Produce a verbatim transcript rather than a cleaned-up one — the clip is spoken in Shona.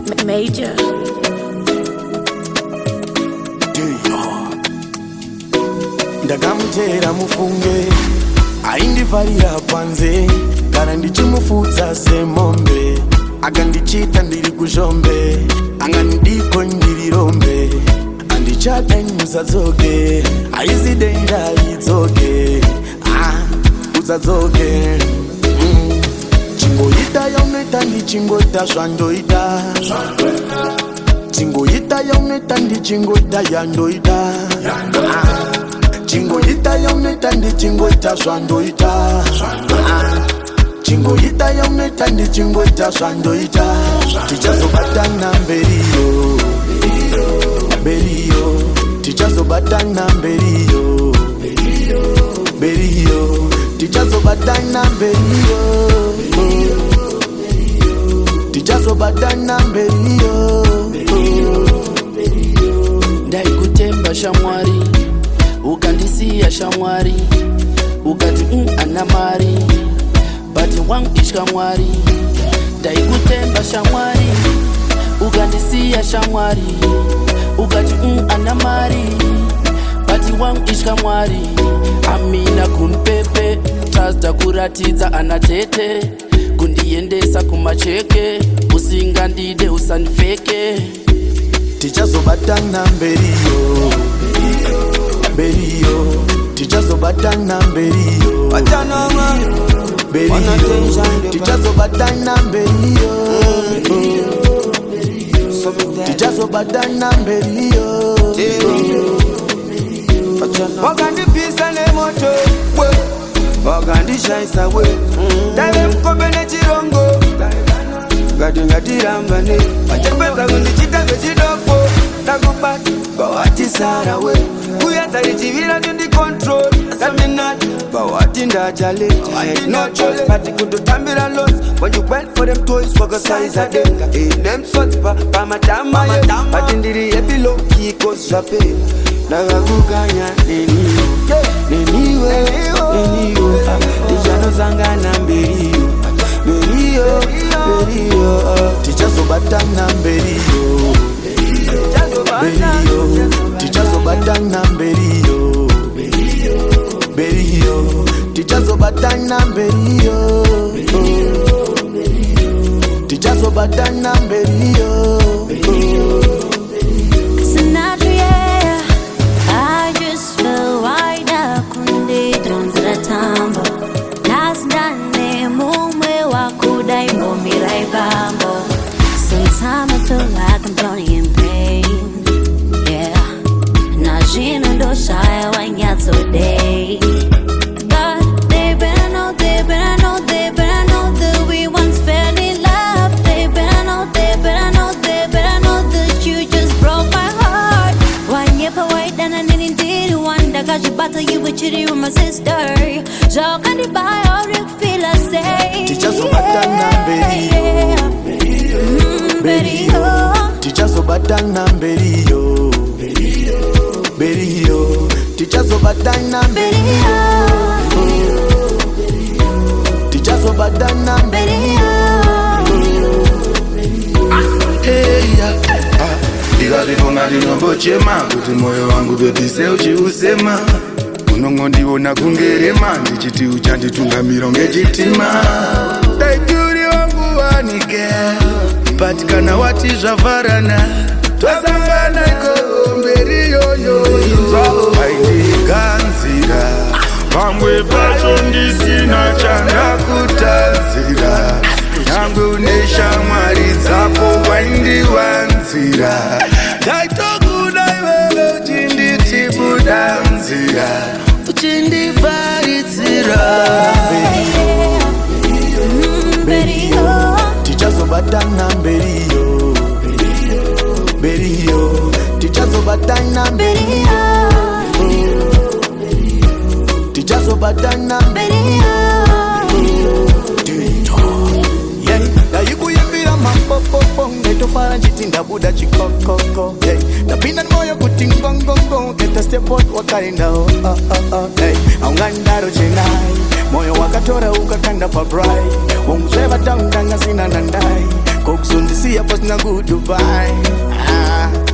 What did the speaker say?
Major. Ndakamutera mufunge aindivarira panze kana ndichimufudza semombe akandichita ndiri kuzvombe angandiko ndiri rombe andichadanyusadzoke aizi denda idzoke ah, usadzoke mm. Chingoita yauneta ndichingoita zvandoita Chingoita yauneta ndichingoita yandoita ah. Chingoita yauneta ndichingoita zvandoita Chingoita yauneta ndichingoita zvandoita Tichazobatana mberiyo Mberiyo Tichazobatana mberiyo Mberiyo Tichazobatana mberiyo Tichazobatana mberiyo Ndaikutemba shamwari ukandisiya shamwari ukati mm, ana mari bati wangu ishka mwari ndaikutemba shamwari ukandisiya shamwari ukati mm, ana mari bati wangu ishka mwari amina kumpepe tazda kuratidza ana tete kundiendesa kumacheke usingandide usandifeke Tichazobatana mberiyo Mberiyo Tichazobatana mberiyo Mberiyo Tichazobatana mberiyo Tichazobatana mberiyo Wakandipisa nemoto wakandishaisa we Tale mkombe nechirongo Gati ngatirambane Wachepeza kundichita vechidofo Takubati kwa wati sara we Kuyata ichivira tundi control Saminati kwa wati ndachale I had no choice Pati kututambira loss When you went for them toys Waka size a denga In them sorts pa Pa matama ye Pati ndiri ebilo Kiko swape Naga kukanya neniyo Neniwe Neniwe Tijano zangana mberiyo Mberiyo Mberiyo Tichazobatana mberiyo Mberiyo Tichazobatana mberiyo Mberiyo Tichazobatana mberiyo Tichazobatana mberiyo Sinadria, I just feel right now. Kundi donza la tambo Nasdane mume wakuda imo mirai bambo Sometimes I feel like I'm drowning in pain. Yeah, Najina do shy when you're today. But they better know, they better know, they better know that we once fell in love. They better know, they better know, they better know that you just broke my heart. One year per white and I didn't did one that got you battle you with cheating with my sister. So can you buy all you feel I say? Tichazobatana mberiyo Mberiyo Tichazobatana mberiyo Mberiyo Tichazobatana mberiyo Tichazobatana mberiyo Hey ya Ndikazvifunga ndinombochema kuti moyo wangu totise uchiusema unongondiona kungerema ndichiti uchanditungamira ngechitima taituri wangu wanike but kana wati zvavharana twasangana iko mberi yoyo aindiganzira pamwe pacho ndisina chandakutanzira nyangwe une shamwari dzapo waindiwanzira ndaitokuda iwewe uchinditi budanzira uchindivharidzira Mberiyo Tichazobatana mberiyo Mberiyo Tichazobatana mberiyo Tichazobatana mberiyo Yeah, ndaikuyimbira mapopopo Ngetofara njiti ndabuda chikokoko Yeah, ndapinda moyo kuti ngongongo Geta step out wakaenda oh oh oh oh Hey, aungandaro chenai Moyo wakatora ukakanda pa bright Wongusweva taundanga sina nandai kokuzondisiya pasina goodbye. Ah.